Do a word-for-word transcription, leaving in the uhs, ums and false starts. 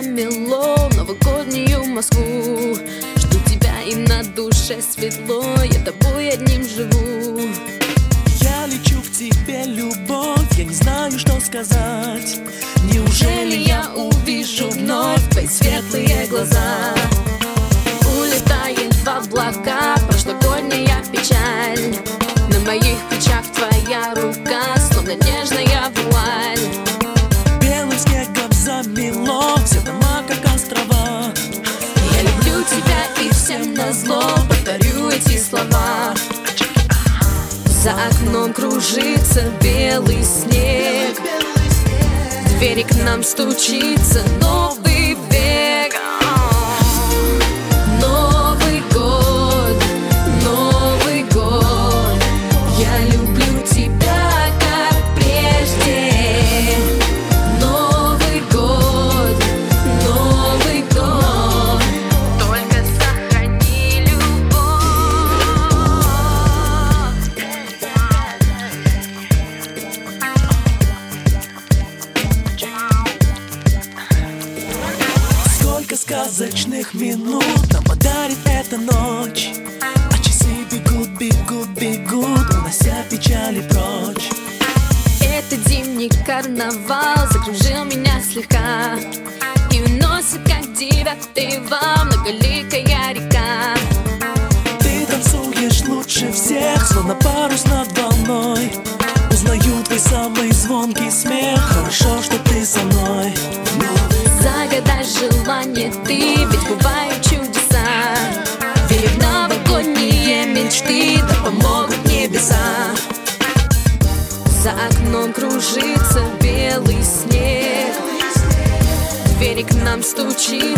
замело новогоднюю Москву. Жду тебя и на душе светло, я тобой одним живу. Я лечу к тебе, любовь, я не знаю, что сказать. Неужели я увижу вновь твои светлые глаза? Улетает в облака прошлогодняя печаль. На моих плечах твоя рука, словно нежная вуаль. Белым снегом замело все дома, как острова. Я люблю тебя и всем назло повторю эти слова. За окном кружится белый снег, в двери к нам стучится новый век. Новый год, Новый год, я люблю тебя как прежде. Новый год, Новый год, только сохрани любовь. Сколько сказочных минут нам подарит эта ночь, а часы бегут, бегут, бегут, унося печали прочь. Этот зимний карнавал закружил меня слегка и уносит, как девятый вал, многоликая река. Ты танцуешь лучше всех, словно парус над волной. Узнаю твой самый звонкий смех, хорошо, что ты со мной. Загадай желание ты, ведь бывают чудеса. Верю в новогодние мечты, да помогут небеса. За окном кружится белый снег, в двери к нам стучит